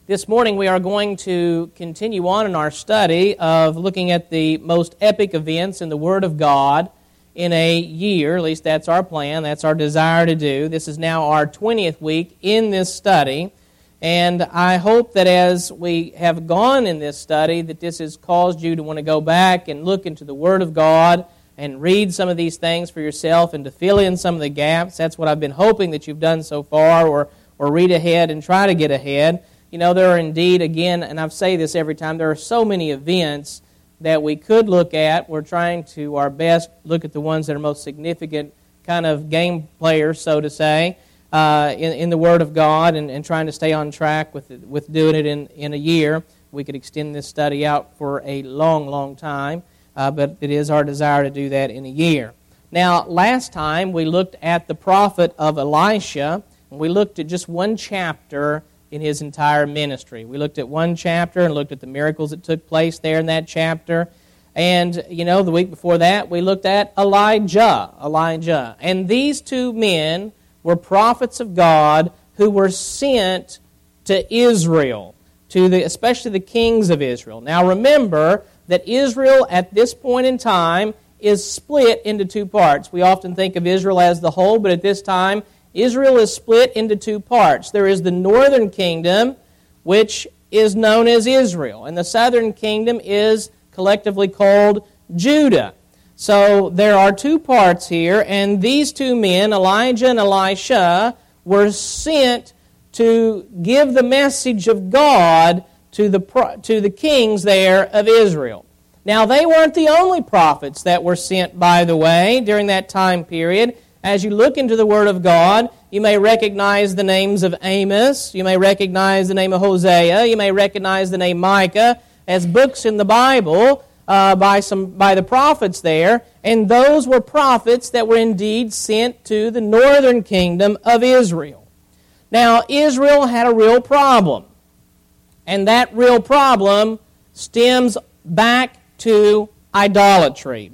This morning we are going to continue on in our study of looking at the most epic events in the Word of God in a year. At least that's our plan, that's our desire to do. This is now our 20th week in this study, and I hope that as we have gone in this study that this has caused you to want to go back and look into the Word of God and read some of these things for yourself and to fill in some of the gaps. That's what I've been hoping that you've done so far, or read ahead and try to get ahead. You know, there are indeed, again, and I say this every time, there are so many events that we could look at. We're trying to our best look at the ones that are most significant kind of game players, so to say, in the Word of God, and trying to stay on track with doing it in a year. We could extend this study out for a long, long time, but it is our desire to do that in a year. Now, last time we looked at the prophet of Elisha, and we looked at just one chapter in his entire ministry. We looked at one chapter and looked at the miracles that took place there in that chapter. And, you know, the week before that, we looked at Elijah. And these two men were prophets of God who were sent to Israel, especially the kings of Israel. Now, remember that Israel at this point in time is split into two parts. We often think of Israel as the whole, but at this time, Israel is split into two parts. There is the northern kingdom, which is known as Israel, and the southern kingdom is collectively called Judah. So there are two parts here, and these two men, Elijah and Elisha, were sent to give the message of God to the kings there of Israel. Now, they weren't the only prophets that were sent, by the way, during that time period. As you look into the Word of God, you may recognize the names of Amos, you may recognize the name of Hosea, you may recognize the name Micah as books in the Bible by the prophets there, and those were prophets that were indeed sent to the northern kingdom of Israel. Now, Israel had a real problem, and that real problem stems back to idolatry.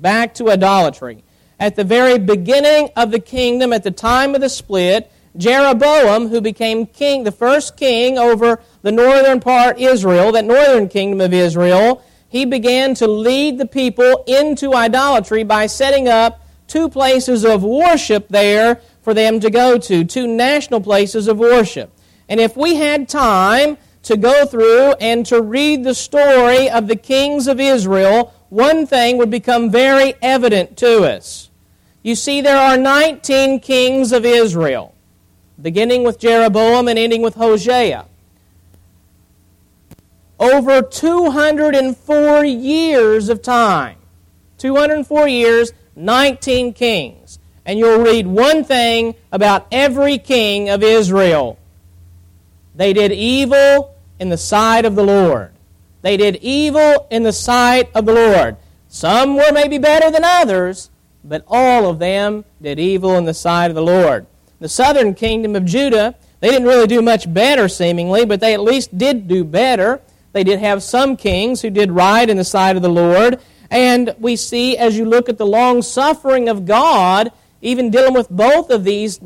At the very beginning of the kingdom, at the time of the split, Jeroboam, who became king, the first king over the northern part Israel, that northern kingdom of Israel, he began to lead the people into idolatry by setting up two places of worship there for them to go to, two national places of worship. And if we had time to go through and to read the story of the kings of Israel, one thing would become very evident to us. You see, there are 19 kings of Israel, beginning with Jeroboam and ending with Hosea. Over 204 years of time. 204 years, 19 kings. And you'll read one thing about every king of Israel. They did evil in the sight of the Lord. They did evil in the sight of the Lord. Some were maybe better than others, but all of them did evil in the sight of the Lord. The southern kingdom of Judah, they didn't really do much better seemingly, but they at least did do better. They did have some kings who did right in the sight of the Lord. And we see, as you look at the long-suffering of God, even dealing with both of these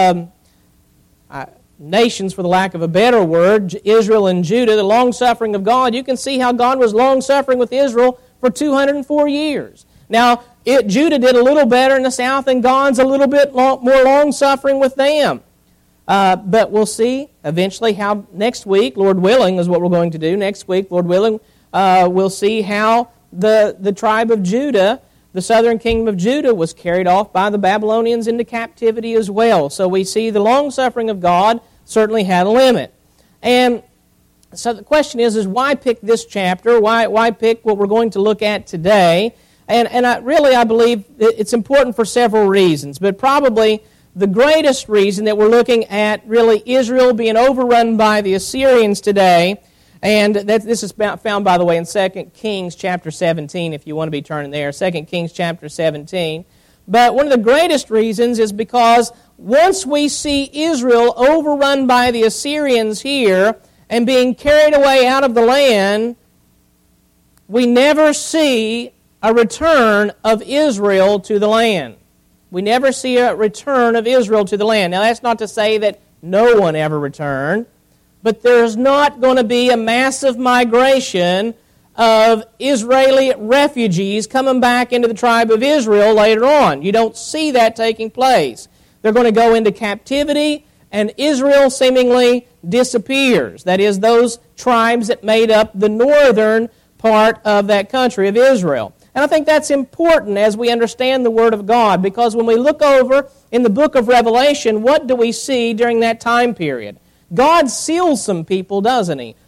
nations, for the lack of a better word, Israel and Judah, the long-suffering of God, you can see how God was long-suffering with Israel for 204 years. Now, Judah did a little better in the south, and God's a little bit more long-suffering with them. But we'll see eventually how next week, Lord willing, is what we're going to do. Next week, Lord willing, we'll see how the tribe of Judah, the southern kingdom of Judah, was carried off by the Babylonians into captivity as well. So we see the long-suffering of God certainly had a limit. And so the question is why pick this chapter? Why pick what we're going to look at today? And I believe it's important for several reasons, but probably the greatest reason that we're looking at really Israel being overrun by the Assyrians today, and this is found, by the way, in 2 Kings chapter 17, if you want to be turning there, 2 Kings chapter 17. But one of the greatest reasons is because once we see Israel overrun by the Assyrians here and being carried away out of the land, we never see a return of Israel to the land. We never see a return of Israel to the land. Now, that's not to say that no one ever returned, but there's not going to be a massive migration of Israeli refugees coming back into the tribe of Israel later on. You don't see that taking place. They're going to go into captivity, and Israel seemingly disappears. That is, those tribes that made up the northern part of that country of Israel. And I think that's important as we understand the Word of God, because when we look over in the book of Revelation, what do we see during that time period? God seals some people, doesn't He?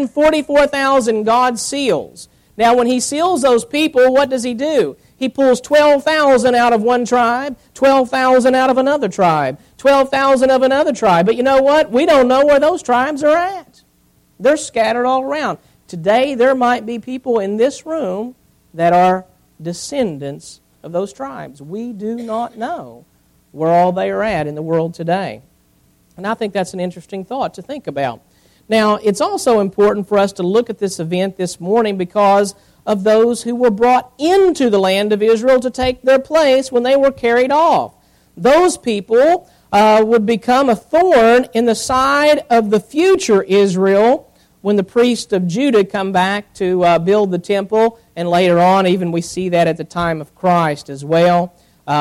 144,000 God seals. Now, when He seals those people, what does He do? He pulls 12,000 out of one tribe, 12,000 out of another tribe, 12,000 of another tribe. But you know what? We don't know where those tribes are at. They're scattered all around. Today, there might be people in this room that are descendants of those tribes. We do not know where all they are at in the world today. And I think that's an interesting thought to think about. Now, it's also important for us to look at this event this morning because of those who were brought into the land of Israel to take their place when they were carried off. Those people would become a thorn in the side of the future Israel when the priests of Judah come back to build the temple, and later on, even we see that at the time of Christ as well.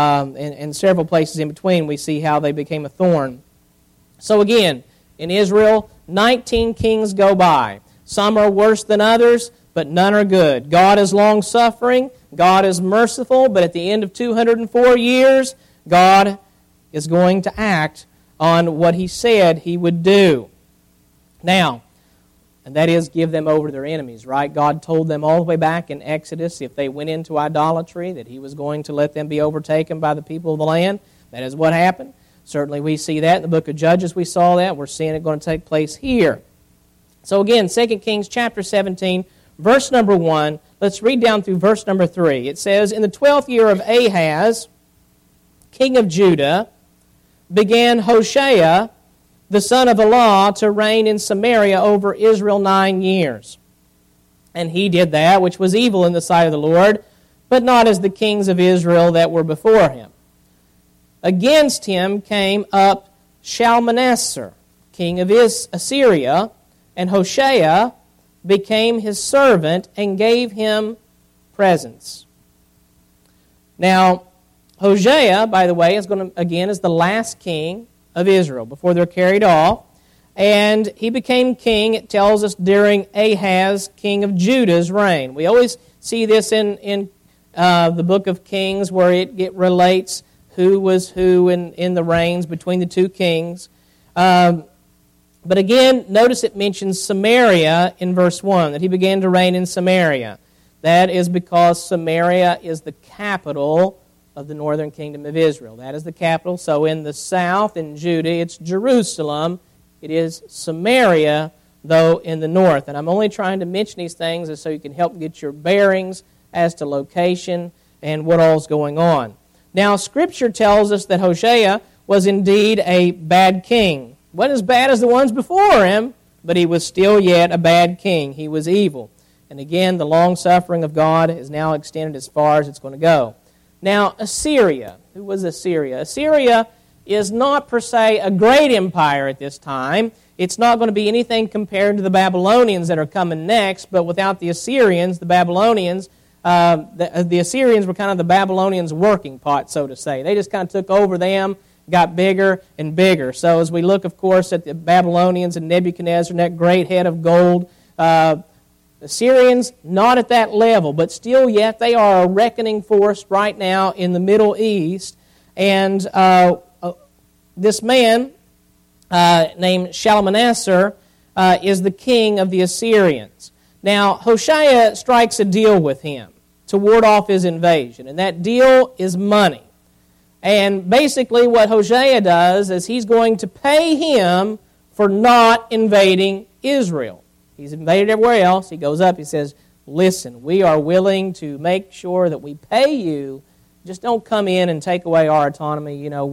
In several places in between, we see how they became a thorn. So again, in Israel, 19 kings go by. Some are worse than others, but none are good. God is long-suffering, God is merciful, but at the end of 204 years, God is going to act on what He said He would do. Now, and that is give them over to their enemies, right? God told them all the way back in Exodus, if they went into idolatry, that He was going to let them be overtaken by the people of the land. That is what happened. Certainly we see that in the book of Judges. We saw that. We're seeing it going to take place here. So again, 2 Kings chapter 17, verse number 1. Let's read down through verse number 3. It says, In the 12th year of Ahaz, king of Judah, began Hoshea, the son of Elah, to reign in Samaria over Israel 9 years. And he did that which was evil in the sight of the Lord, but not as the kings of Israel that were before him. Against him came up Shalmaneser, king of Assyria, and Hoshea became his servant and gave him presents. Now, Hoshea, by the way, is the last king of Israel before they're carried off. And he became king, it tells us, during Ahaz, king of Judah's reign. We always see this in the book of Kings where it relates who was who in the reigns between the two kings. But again, notice it mentions Samaria in verse 1, that he began to reign in Samaria. That is because Samaria is the capital of the northern kingdom of Israel. That is the capital. So in the south, in Judah, it's Jerusalem. It is Samaria, though, in the north. And I'm only trying to mention these things so you can help get your bearings as to location and what all's going on. Now, Scripture tells us that Hoshea was indeed a bad king. Wasn't as bad as the ones before him, but he was still yet a bad king. He was evil. And again, the long-suffering of God is now extended as far as it's going to go. Now, Assyria. Who was Assyria? Assyria is not per se a great empire at this time. It's not going to be anything compared to the Babylonians that are coming next, but without the Assyrians, the Babylonians, the Assyrians were kind of the Babylonians' working pot, so to say. They just kind of took over them, got bigger and bigger. So as we look, of course, at the Babylonians and Nebuchadnezzar and that great head of gold, Assyrians, not at that level, but still yet they are a reckoning force right now in the Middle East. And this man named Shalmaneser is the king of the Assyrians. Now, Hoshea strikes a deal with him to ward off his invasion, and that deal is money. And basically what Hoshea does is he's going to pay him for not invading Israel. He's invaded everywhere else. He goes up, he says, listen, we are willing to make sure that we pay you. Just don't come in and take away our autonomy. You know,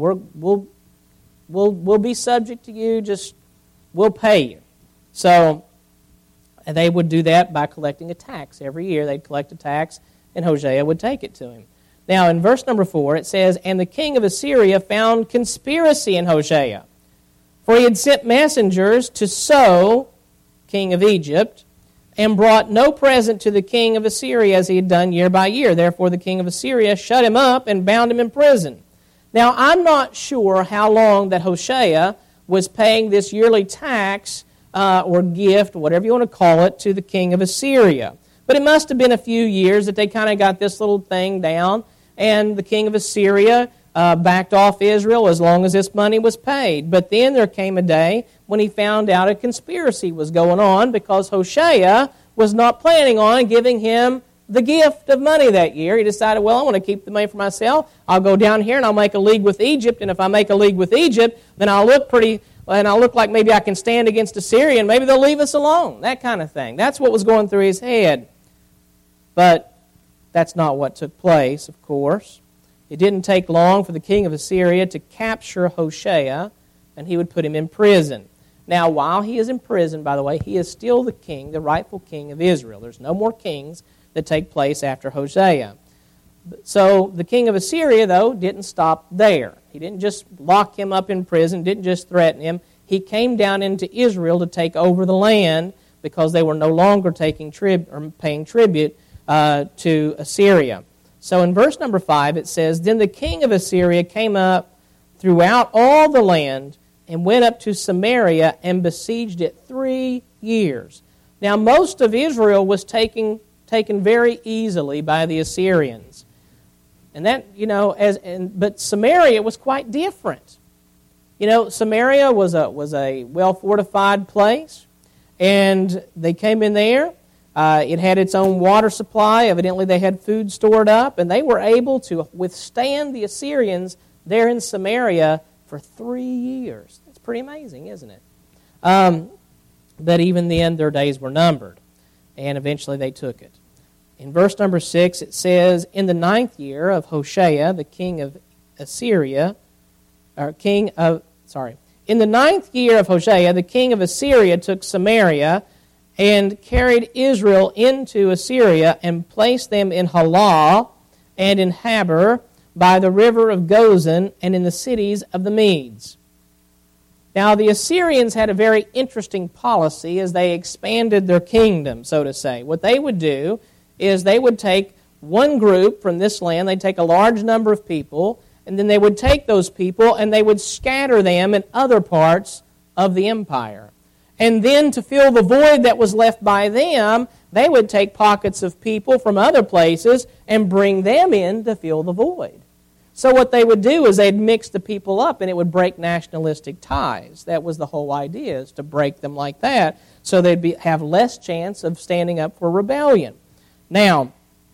we'll be subject to you. Just we'll pay you. So and they would do that by collecting a tax. Every year they'd collect a tax, and Hoshea would take it to him. Now, in verse number 4, it says, And the king of Assyria found conspiracy in Hoshea, For he had sent messengers to So, king of Egypt, and brought no present to the king of Assyria as he had done year by year. Therefore the king of Assyria shut him up and bound him in prison. Now I'm not sure how long that Hoshea was paying this yearly tax or gift, whatever you want to call it, to the king of Assyria. But it must have been a few years that they kind of got this little thing down, and the king of Assyria backed off Israel as long as this money was paid. But then there came a day when he found out a conspiracy was going on because Hoshea was not planning on giving him the gift of money that year. He decided, well, I want to keep the money for myself. I'll go down here and I'll make a league with Egypt, and if I make a league with Egypt, then I'll look like maybe I can stand against Assyria, and maybe they'll leave us alone, that kind of thing. That's what was going through his head. But that's not what took place, of course. It didn't take long for the king of Assyria to capture Hoshea, and he would put him in prison. Now, while he is in prison, by the way, he is still the king, the rightful king of Israel. There's no more kings that take place after Hosea. So the king of Assyria, though, didn't stop there. He didn't just lock him up in prison, didn't just threaten him. He came down into Israel to take over the land because they were no longer paying tribute to Assyria. So in verse number 5 it says, Then the king of Assyria came up throughout all the land and went up to Samaria and besieged it 3 years. Now most of Israel was taken very easily by the Assyrians. And that, but Samaria was quite different. Samaria was a well-fortified place, and they came in there. It had its own water supply. Evidently, they had food stored up, and they were able to withstand the Assyrians there in Samaria for 3 years. That's pretty amazing, isn't it? But even then, their days were numbered, and eventually they took it. In verse number 6, it says, In the 9th year of Hoshea, the king of Assyria, In the 9th year of Hoshea, the king of Assyria took Samaria and carried Israel into Assyria and placed them in Halah and in Habor by the river of Gozan and in the cities of the Medes. Now the Assyrians had a very interesting policy as they expanded their kingdom, so to say. What they would do is they would take one group from this land, they'd take a large number of people, and then they would take those people and they would scatter them in other parts of the empire. And then to fill the void that was left by them, they would take pockets of people from other places and bring them in to fill the void. So what they would do is they'd mix the people up and it would break nationalistic ties. That was the whole idea, is to break them like that so they'd have less chance of standing up for rebellion. Now,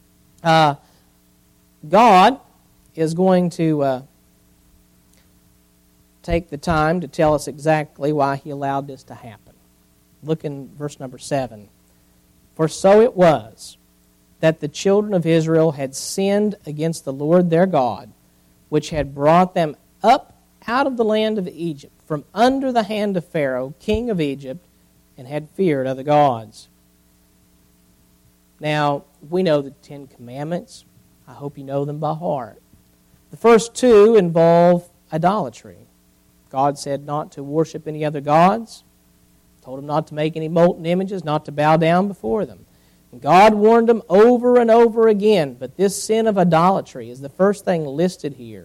God is going to take the time to tell us exactly why He allowed this to happen. Look in verse number 7. For so it was that the children of Israel had sinned against the Lord their God, which had brought them up out of the land of Egypt, from under the hand of Pharaoh, king of Egypt, and had feared other gods. Now, we know the 10 Commandments. I hope you know them by heart. The first 2 involve idolatry. God said not to worship any other gods, told them not to make any molten images, not to bow down before them. And God warned them over and over again, but this sin of idolatry is the first thing listed here,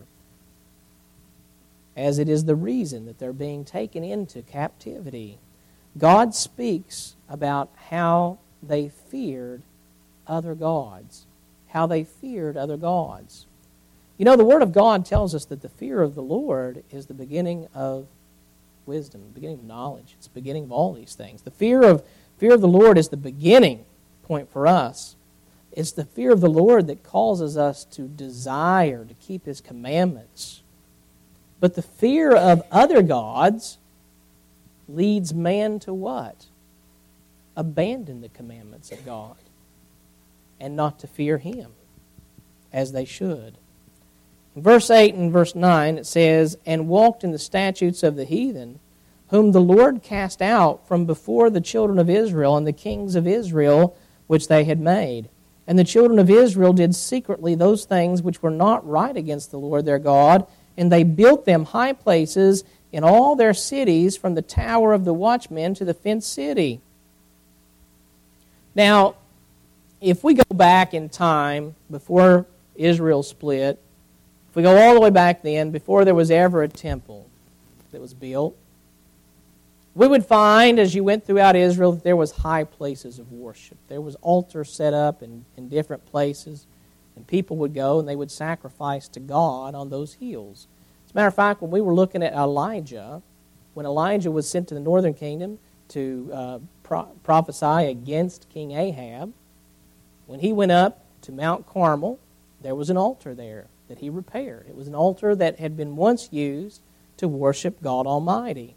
as it is the reason that they're being taken into captivity. God speaks about how they feared other gods. How they feared other gods. You know, the Word of God tells us that the fear of the Lord is the beginning of wisdom, the beginning of knowledge. It's the beginning of all these things. The fear of the Lord is the beginning point for us. It's the fear of the Lord that causes us to desire to keep His commandments. But the fear of other gods leads man to what? Abandon the commandments of God and not to fear Him as they should. In verse 8 and verse 9 it says, And walked in the statutes of the heathen, whom the Lord cast out from before the children of Israel and the kings of Israel which they had made. And the children of Israel did secretly those things which were not right against the Lord their God, and they built them high places in all their cities, from the tower of the watchmen to the fenced city. Now, if we go back in time, before Israel split, if we go all the way back then, before there was ever a temple that was built, we would find, as you went throughout Israel, that there was high places of worship. There was altars set up in different places, and people would go and they would sacrifice to God on those hills. As a matter of fact, when we were looking at Elijah, when Elijah was sent to the northern kingdom to prophesy against King Ahab, when he went up to Mount Carmel, there was an altar there that he repaired. It was an altar that had been once used to worship God Almighty.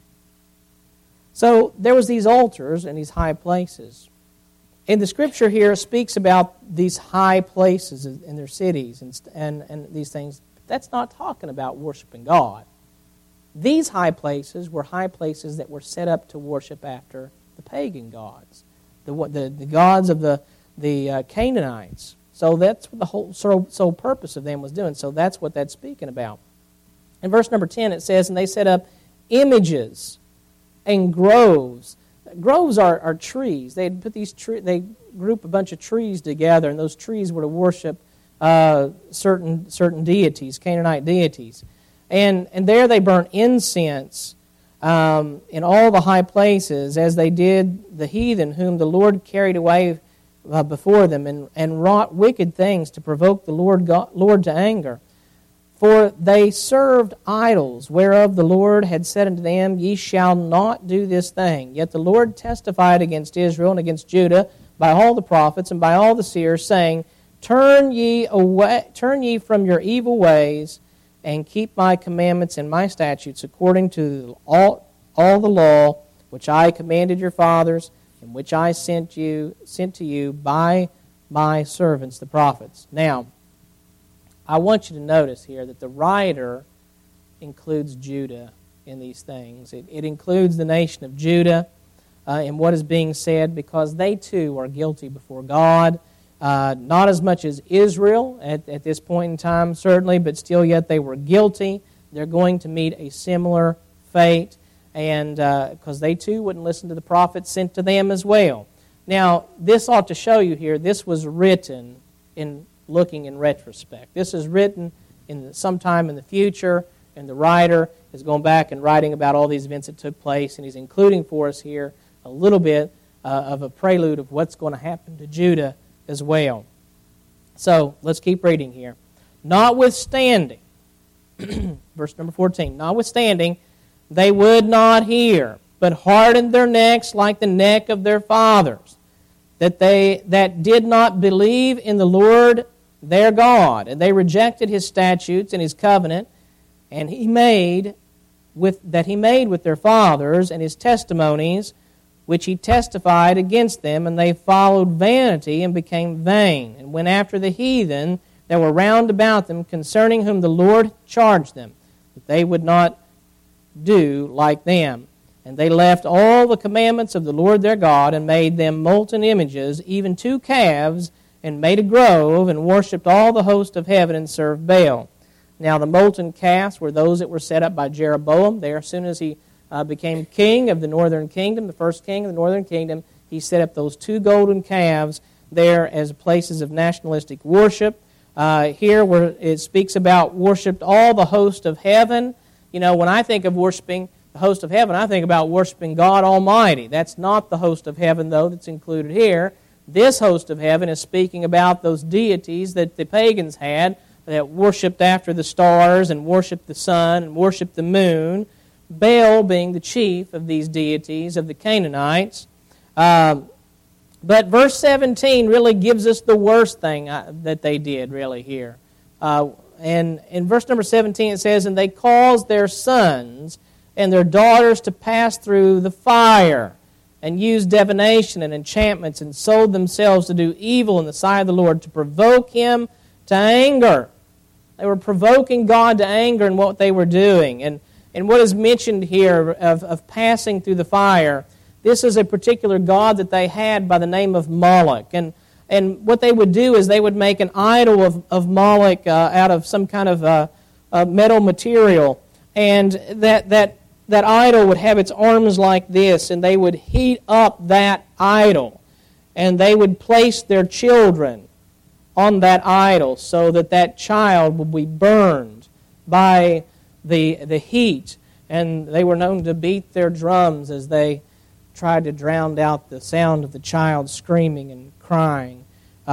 So there was these altars and these high places. And the Scripture here speaks about these high places in their cities and these things. That's not talking about worshiping God. These high places were high places that were set up to worship after the pagan gods, the gods of the Canaanites. So that's what the whole sole purpose of them was doing. So that's what that's speaking about. In verse number 10 it says, and they set up images and groves. Groves are trees. They'd put they group a bunch of trees together, and those trees were to worship certain deities, Canaanite deities. And there they burnt incense in all the high places, as they did the heathen whom the Lord carried away before them, and wrought wicked things to provoke the Lord to anger. For they served idols, whereof the Lord had said unto them, Ye shall not do this thing. Yet the Lord testified against Israel and against Judah by all the prophets and by all the seers, saying, Turn ye from your evil ways, and keep my commandments and my statutes, according to all the law which I commanded your fathers, and which I sent to you by my servants the prophets. Now, I want you to notice here that the writer includes Judah in these things. It includes the nation of Judah in what is being said, because they too are guilty before God. Not as much as Israel at this point in time, certainly, but still yet they were guilty. They're going to meet a similar fate, and because they too wouldn't listen to the prophets sent to them as well. Now, this ought to show you here, this was written in looking in retrospect. This is written sometime in the future, and the writer is going back and writing about all these events that took place, and he's including for us here a little bit of a prelude of what's going to happen to Judah as well. So, let's keep reading here. Notwithstanding, verse number 14, notwithstanding, they would not hear, but hardened their necks like the neck of their fathers, that did not believe in the Lord their God, and they rejected his statutes and his covenant, and he made with their fathers, and his testimonies, which he testified against them, and they followed vanity and became vain, and went after the heathen that were round about them, concerning whom the Lord charged them, that they would not do like them. And they left all the commandments of the Lord their God, and made them molten images, even 2 calves, and made a grove, and worshipped all the host of heaven, and served Baal. Now the molten calves were those that were set up by Jeroboam. There, as soon as he became king of the northern kingdom, the first king of the northern kingdom, he set up those 2 golden calves there as places of nationalistic worship. Here where it speaks about worshipped all the host of heaven. You know, when I think of worshiping the host of heaven, I think about worshiping God Almighty. That's not the host of heaven, though, that's included here. This host of heaven is speaking about those deities that the pagans had that worshipped after the stars and worshipped the sun and worshipped the moon, Baal being the chief of these deities of the Canaanites. But verse 17 really gives us the worst thing that they did really here. And in verse number 17 it says, And they caused their sons and their daughters to pass through the fire, and used divination and enchantments, and sold themselves to do evil in the sight of the Lord, to provoke him to anger. They were provoking God to anger in what they were doing. And what is mentioned here of passing through the fire, this is a particular god that they had by the name of Moloch. And what they would do is they would make an idol of Moloch out of some kind of metal material. And that idol would have its arms like this, and they would heat up that idol. And they would place their children on that idol so that that child would be burned by the heat. And they were known to beat their drums as they tried to drown out the sound of the child screaming and crying.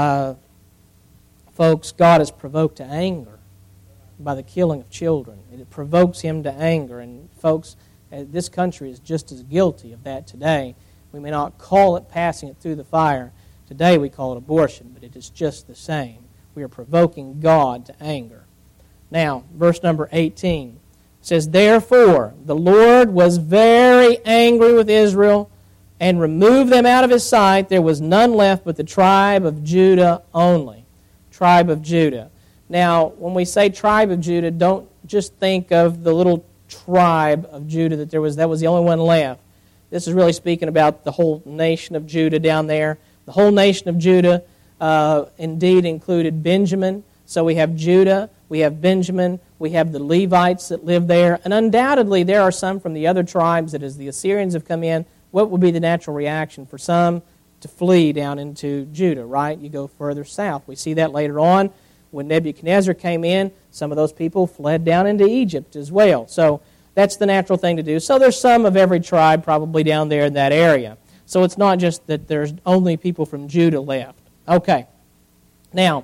Folks, God is provoked to anger by the killing of children. It provokes Him to anger. And folks, this country is just as guilty of that today. We may not call it passing it through the fire. Today we call it abortion, but it is just the same. We are provoking God to anger. Now, verse number 18 says, "Therefore the Lord was very angry with Israel and removed them out of His sight. There was none left but the tribe of Judah only." Tribe of Judah. Now, when we say tribe of Judah, don't just think of the little tribe of Judah that was the only one left. This is really speaking about the whole nation of Judah down there. The whole nation of Judah indeed included Benjamin. So we have Judah, we have Benjamin, we have the Levites that live there. And undoubtedly there are some from the other tribes that as the Assyrians have come in, what would be the natural reaction for some? To flee down into Judah, right? You go further south. We see that later on. When Nebuchadnezzar came in, some of those people fled down into Egypt as well. So that's the natural thing to do. So there's some of every tribe probably down there in that area. So it's not just that there's only people from Judah left. Okay. Now,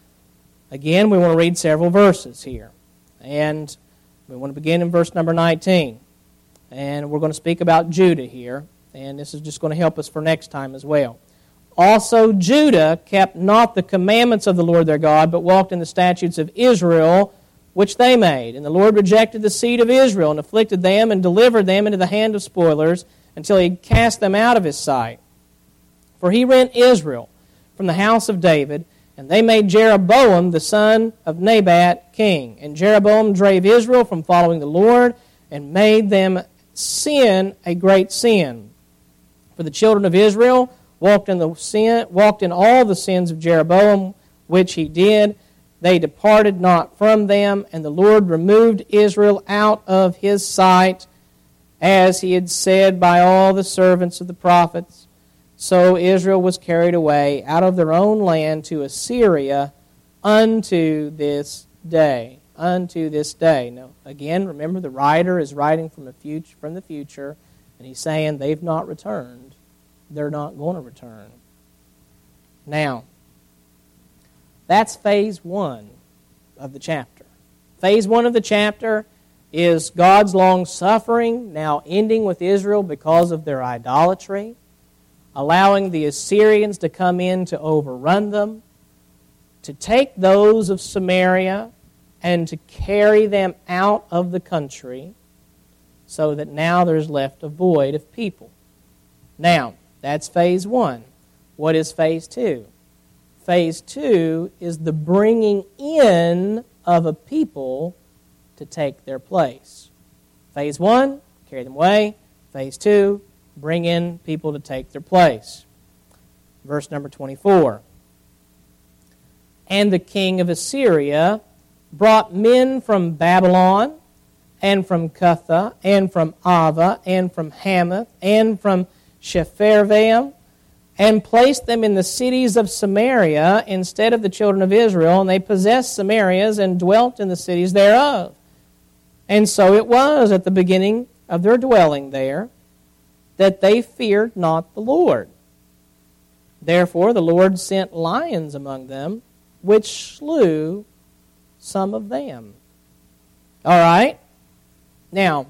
again, we want to read several verses here. And we want to begin in verse number 19. And we're going to speak about Judah here. And this is just going to help us for next time as well. "Also Judah kept not the commandments of the Lord their God, but walked in the statutes of Israel, which they made. And the Lord rejected the seed of Israel, and afflicted them, and delivered them into the hand of spoilers, until He cast them out of His sight. For He rent Israel from the house of David, and they made Jeroboam the son of Nebat king. And Jeroboam drave Israel from following the Lord, and made them sin a great sin. For the children of Israel walked in all the sins of Jeroboam, which he did. They departed not from them, and the Lord removed Israel out of His sight, as He had said by all the servants of the prophets. So Israel was carried away out of their own land to Assyria unto this day." Unto this day. Now, again, remember the writer is writing from the future, and he's saying they've not returned. They're not going to return. Now, that's phase 1 of the chapter. Phase 1 of the chapter is God's long-suffering, now ending with Israel because of their idolatry, allowing the Assyrians to come in to overrun them, to take those of Samaria and to carry them out of the country, so that now there's left a void of people. Now, that's phase 1. What is phase 2? Phase 2 is the bringing in of a people to take their place. Phase 1, carry them away. Phase 2, bring in people to take their place. Verse number 24. "And the king of Assyria brought men from Babylon, and from Cutha, and from Ava, and from Hamath, and from Sepharvaim, and placed them in the cities of Samaria instead of the children of Israel, and they possessed Samarias and dwelt in the cities thereof. And so it was at the beginning of their dwelling there that they feared not the Lord. Therefore the Lord sent lions among them, which slew some of them." All right? Now,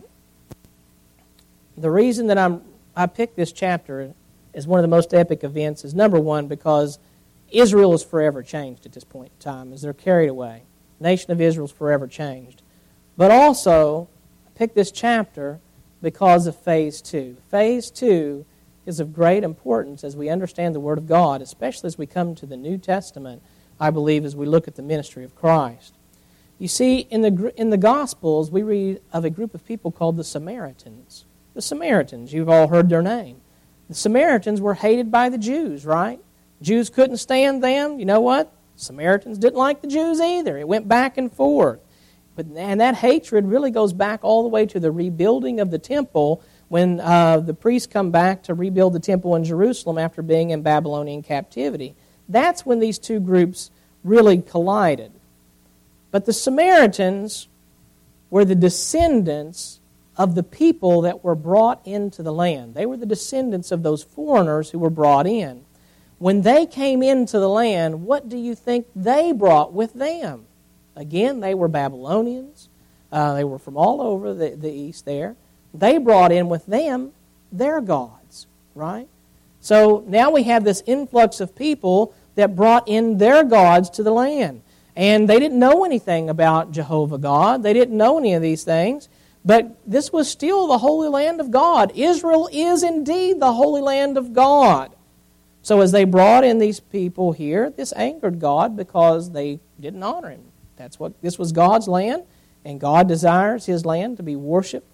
the reason that I picked this chapter as one of the most epic events is, number one, because Israel is forever changed at this point in time as they're carried away. The nation of Israel is forever changed. But also, I picked this chapter because of phase 2. Phase 2 is of great importance as we understand the Word of God, especially as we come to the New Testament, I believe, as we look at the ministry of Christ. You see, in the Gospels, we read of a group of people called the Samaritans. The Samaritans, you've all heard their name. The Samaritans were hated by the Jews, right? Jews couldn't stand them. You know what? Samaritans didn't like the Jews either. It went back and forth. And that hatred really goes back all the way to the rebuilding of the temple when the priests come back to rebuild the temple in Jerusalem after being in Babylonian captivity. That's when these two groups really collided. But the Samaritans were the descendants of the people that were brought into the land. They were the descendants of those foreigners who were brought in. When they came into the land, what do you think they brought with them? Again, they were Babylonians. They were from all over the east there. They brought in with them their gods, right? So now we have this influx of people that brought in their gods to the land. And they didn't know anything about Jehovah God. They didn't know any of these things. But this was still the Holy Land of God. Israel is indeed the Holy Land of God. So as they brought in these people here, this angered God because they didn't honor Him. This was God's land, and God desires His land to be worshipped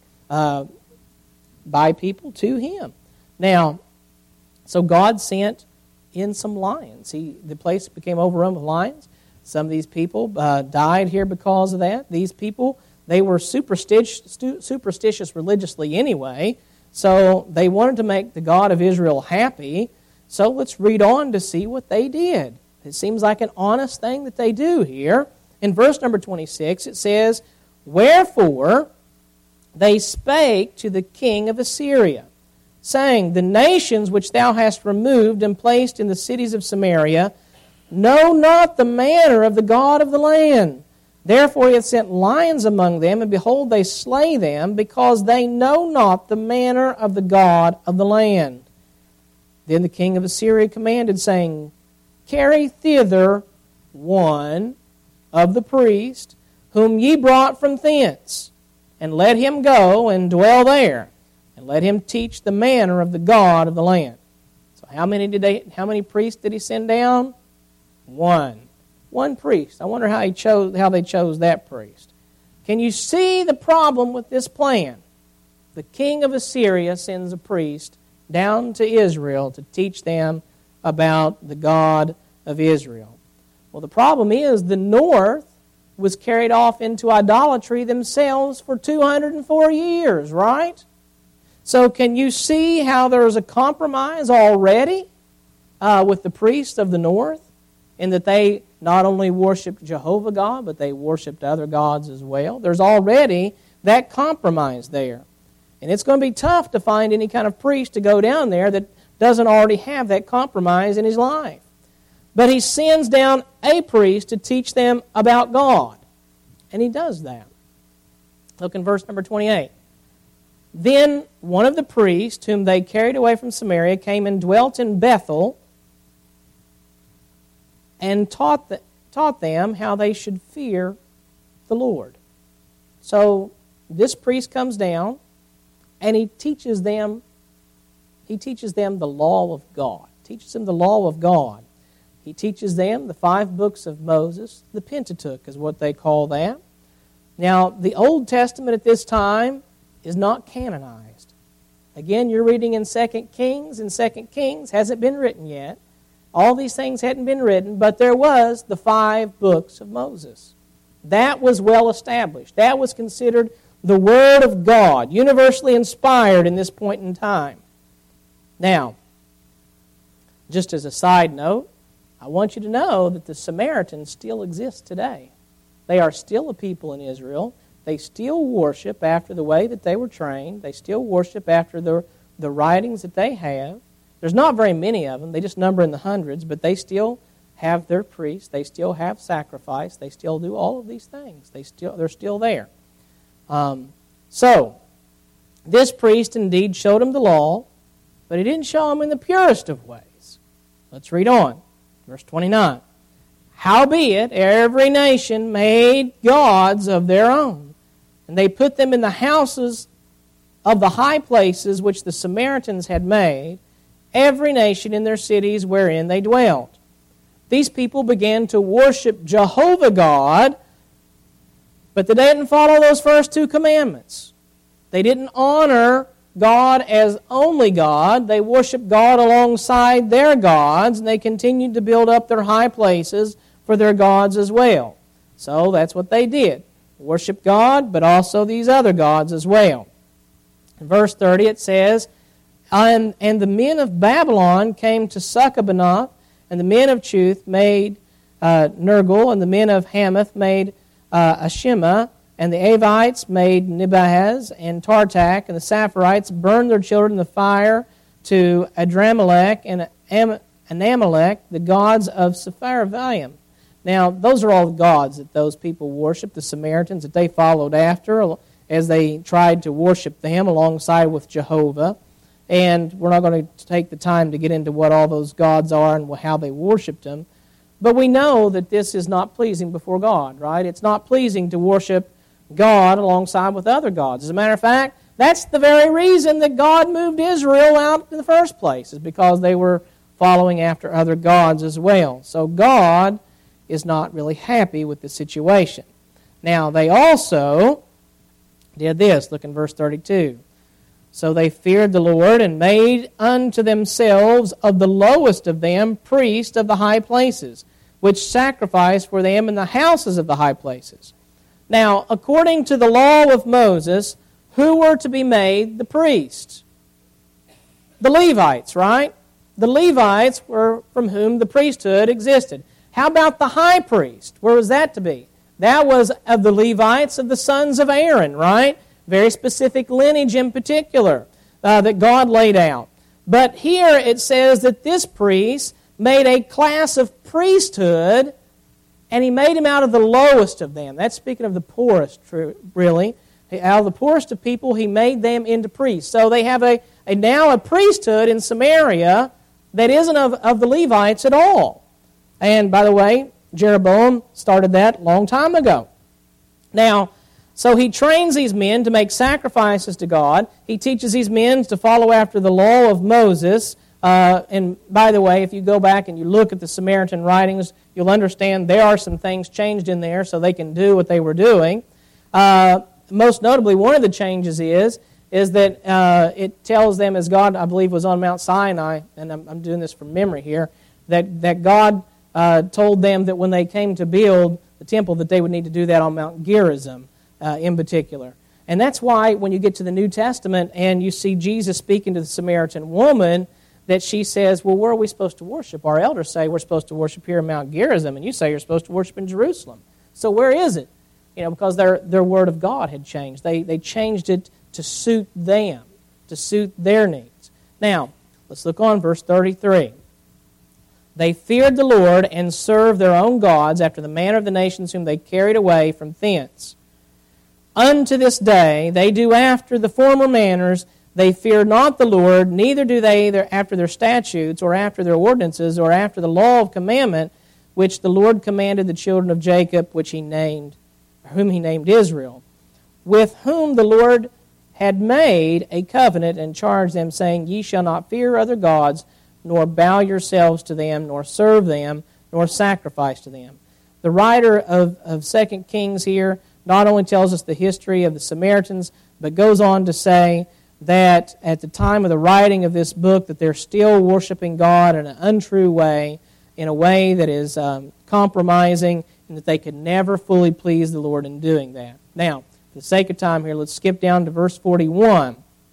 by people to Him. Now, so God sent in some lions. The place became overrun with lions. Some of these people died here because of that. These people, they were superstitious religiously anyway, so they wanted to make the God of Israel happy. So let's read on to see what they did. It seems like an honest thing that they do here. In verse number 26, it says, "Wherefore they spake to the king of Assyria, saying, The nations which thou hast removed and placed in the cities of Samaria know not the manner of the God of the land. Therefore he hath sent lions among them, and behold, they slay them, because they know not the manner of the God of the land. Then the king of Assyria commanded, saying, Carry thither one of the priests, whom ye brought from thence, and let him go and dwell there, and let him teach the manner of the God of the land." So how many priests did he send down? One priest. I wonder how they chose that priest. Can you see the problem with this plan? The king of Assyria sends a priest down to Israel to teach them about the God of Israel. Well, the problem is the north was carried off into idolatry themselves for 204 years, right? So can you see how there's a compromise already with the priests of the north, in that they not only worshiped Jehovah God, but they worshiped other gods as well? There's already that compromise there. And it's going to be tough to find any kind of priest to go down there that doesn't already have that compromise in his life. But he sends down a priest to teach them about God. And he does that. Look in verse number 28. "Then one of the priests whom they carried away from Samaria came and dwelt in Bethel, and taught them how they should fear the Lord." So this priest comes down, and he teaches them the law of God. Teaches them the law of God. He teaches them the 5 books of Moses. The Pentateuch is what they call that. Now, the Old Testament at this time is not canonized. Again, you're reading in 2 Kings, and 2 Kings hasn't been written yet. All these things hadn't been written, but there was the 5 books of Moses. That was well established. That was considered the Word of God, universally inspired in this point in time. Now, just as a side note, I want you to know that the Samaritans still exist today. They are still a people in Israel. They still worship after the way that they were trained. They still worship after the writings that they have. There's not very many of them. They just number in the hundreds, but they still have their priests. They still have sacrifice. They still do all of these things. They're still there. So, this priest indeed showed them the law, but he didn't show them in the purest of ways. Let's read on. Verse 29. "Howbeit, every nation made gods of their own, and they put them in the houses of the high places which the Samaritans had made, every nation in their cities wherein they dwelt." These people began to worship Jehovah God, but they didn't follow those first 2 commandments. They didn't honor God as only God. They worshiped God alongside their gods, and they continued to build up their high places for their gods as well. So that's what they did. Worship God, but also these other gods as well. In verse 30 it says, And the men of Babylon came to Succoth, and the men of Chuth made Nergal, and the men of Hamath made Ashima, and the Avites made Nibhaz and Tartak, and the Saphirites burned their children in the fire to Adramelech and Anamelech, the gods of Sepharvaim. Now, those are all the gods that those people worshiped, the Samaritans, that they followed after as they tried to worship them alongside with Jehovah. And we're not going to take the time to get into what all those gods are and how they worshiped them. But we know that this is not pleasing before God, right? It's not pleasing to worship God alongside with other gods. As a matter of fact, that's the very reason that God moved Israel out in the first place, is because they were following after other gods as well. So God is not really happy with the situation. Now, they also did this. Look in verse 32. So they feared the Lord and made unto themselves of the lowest of them priests of the high places, which sacrificed for them in the houses of the high places. Now, according to the law of Moses, who were to be made the priests? The Levites, right? The Levites were from whom the priesthood existed. How about the high priest? Where was that to be? That was of the Levites, of the sons of Aaron, right? Very specific lineage in particular that God laid out. But here it says that this priest made a class of priesthood, and he made him out of the lowest of them. That's speaking of the poorest, really. Out of the poorest of people, he made them into priests. So they have now a priesthood in Samaria that isn't of the Levites at all. And by the way, Jeroboam started that a long time ago. Now, so he trains these men to make sacrifices to God. He teaches these men to follow after the law of Moses. And by the way, if you go back and you look at the Samaritan writings, you'll understand there are some things changed in there so they can do what they were doing. Most notably, one of the changes is that it tells them, as God, I believe, was on Mount Sinai, and I'm doing this from memory here, that God told them that when they came to build the temple that they would need to do that on Mount Gerizim in particular. And that's why when you get to the New Testament and you see Jesus speaking to the Samaritan woman, that she says, well, where are we supposed to worship? Our elders say we're supposed to worship here in Mount Gerizim, and you say you're supposed to worship in Jerusalem. So where is it? Because their word of God had changed. They changed it to suit them, to suit their needs. Now, let's look on verse 33. They feared the Lord and served their own gods after the manner of the nations whom they carried away from thence. Unto this day they do after the former manners. They fear not the Lord, neither do they after their statutes, or after their ordinances, or after the law of commandment, which the Lord commanded the children of Jacob, whom he named Israel, with whom the Lord had made a covenant and charged them, saying, Ye shall not fear other gods, nor bow yourselves to them, nor serve them, nor sacrifice to them. The writer of 2 Kings here not only tells us the history of the Samaritans, but goes on to say that at the time of the writing of this book, that they're still worshiping God in an untrue way, in a way that is compromising, and that they could never fully please the Lord in doing that. Now, for the sake of time here, let's skip down to verse 41. It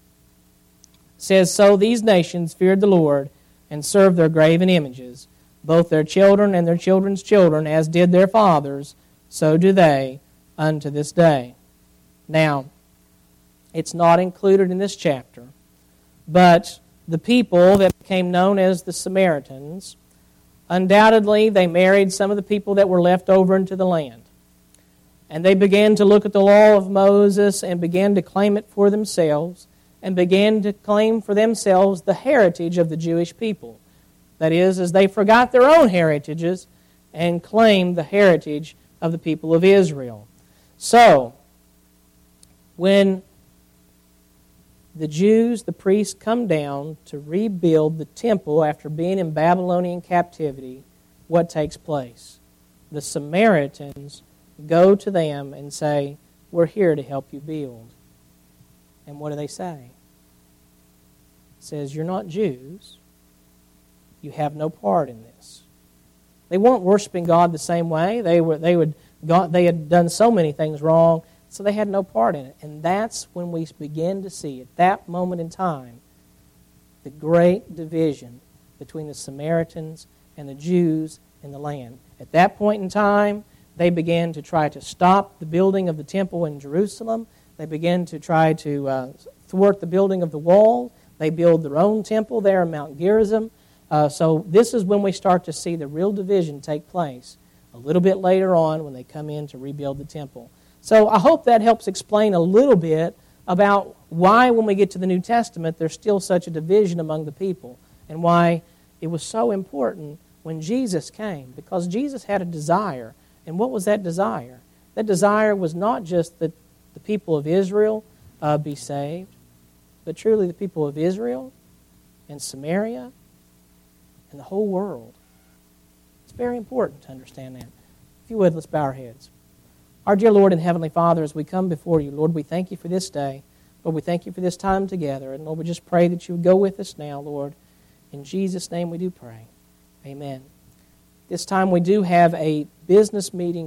says, So these nations feared the Lord and served their graven images, both their children and their children's children, as did their fathers, so do they unto this day. Now, it's not included in this chapter, but the people that became known as the Samaritans, undoubtedly they married some of the people that were left over into the land. And they began to look at the law of Moses and began to claim it for themselves, and began to claim for themselves the heritage of the Jewish people. That is, as they forgot their own heritages and claimed the heritage of the people of Israel. So, when the Jews, the priests, come down to rebuild the temple after being in Babylonian captivity, what takes place? The Samaritans go to them and say, We're here to help you build. And what do they say? It says, You're not Jews. You have no part in this. They weren't worshiping God the same way. They would they had done so many things wrong, so they had no part in it. And that's when we begin to see, at that moment in time, the great division between the Samaritans and the Jews in the land. At that point in time, they began to try to stop the building of the temple in Jerusalem. They began to try to thwart the building of the wall. They build their own temple there in Mount Gerizim. So this is when we start to see the real division take place, a little bit later on when they come in to rebuild the temple. So I hope that helps explain a little bit about why when we get to the New Testament there's still such a division among the people, and why it was so important when Jesus came, because Jesus had a desire. And what was that desire? That desire was not just that the people of Israel be saved, but truly the people of Israel and Samaria and the whole world. It's very important to understand that. If you would, let's bow our heads. Our dear Lord and Heavenly Father, as we come before you, Lord, we thank you for this day. Lord, we thank you for this time together. And Lord, we just pray that you would go with us now, Lord. In Jesus' name we do pray. Amen. This time we do have a business meeting